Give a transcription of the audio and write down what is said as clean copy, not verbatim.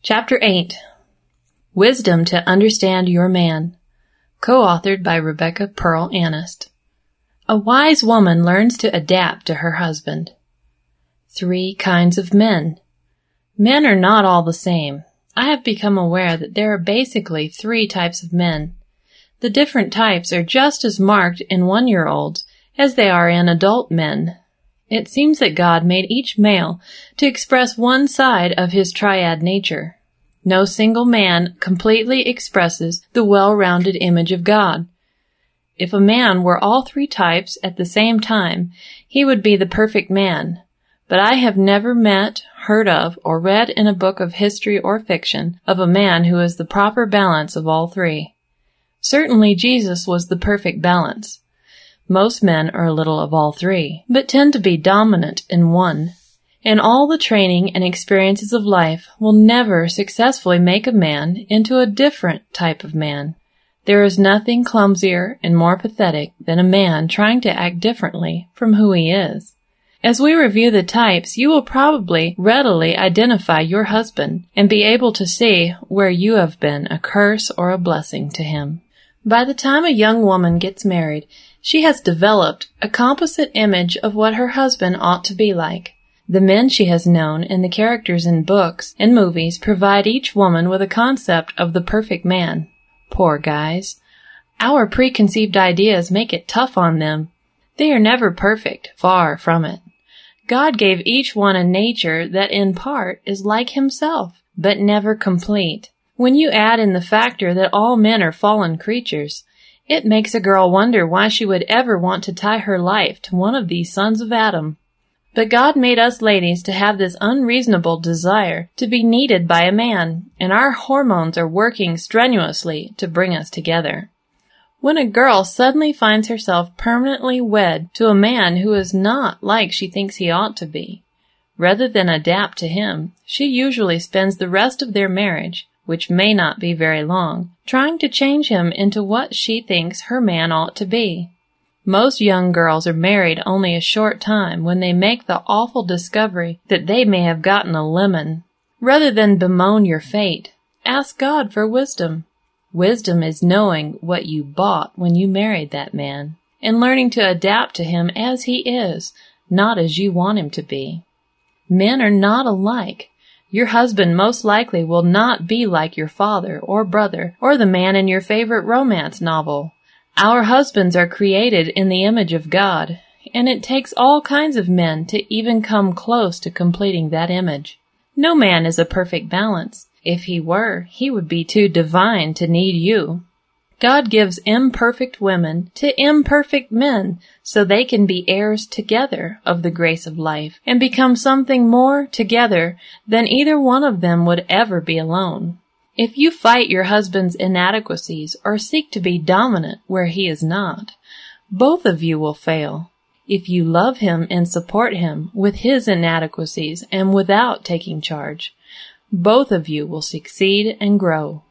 Chapter 8. Wisdom to Understand Your Man. Co-authored by Rebecca Pearl Annist. A wise woman learns to adapt to her husband. 3 kinds of men. Men are not all the same. I have become aware that there are basically 3 types of men. The different types are just as marked in 1-year-olds as they are in adult men. It seems that God made each male to express one side of his triad nature. No single man completely expresses the well-rounded image of God. If a man were all 3 types at the same time, he would be the perfect man. But I have never met, heard of, or read in a book of history or fiction of a man who is the proper balance of all 3. Certainly Jesus was the perfect balance. Most men are a little of all 3, but tend to be dominant in one. And all the training and experiences of life will never successfully make a man into a different type of man. There is nothing clumsier and more pathetic than a man trying to act differently from who he is. As we review the types, you will probably readily identify your husband and be able to see where you have been a curse or a blessing to him. By the time a young woman gets married, she has developed a composite image of what her husband ought to be like. The men she has known and the characters in books and movies provide each woman with a concept of the perfect man. Poor guys. Our preconceived ideas make it tough on them. They are never perfect, far from it. God gave each one a nature that in part is like himself, but never complete. When you add in the factor that all men are fallen creatures, it makes a girl wonder why she would ever want to tie her life to one of these sons of Adam. But God made us ladies to have this unreasonable desire to be needed by a man, and our hormones are working strenuously to bring us together. When a girl suddenly finds herself permanently wed to a man who is not like she thinks he ought to be, rather than adapt to him, she usually spends the rest of their marriage, which may not be very long, trying to change him into what she thinks her man ought to be. Most young girls are married only a short time when they make the awful discovery that they may have gotten a lemon. Rather than bemoan your fate, ask God for wisdom. Wisdom is knowing what you bought when you married that man, and learning to adapt to him as he is, not as you want him to be. Men are not alike. Your husband most likely will not be like your father or brother or the man in your favorite romance novel. Our husbands are created in the image of God, and it takes all kinds of men to even come close to completing that image. No man is a perfect balance. If he were, he would be too divine to need you. God gives imperfect women to imperfect men so they can be heirs together of the grace of life and become something more together than either one of them would ever be alone. If you fight your husband's inadequacies or seek to be dominant where he is not, both of you will fail. If you love him and support him with his inadequacies and without taking charge, both of you will succeed and grow.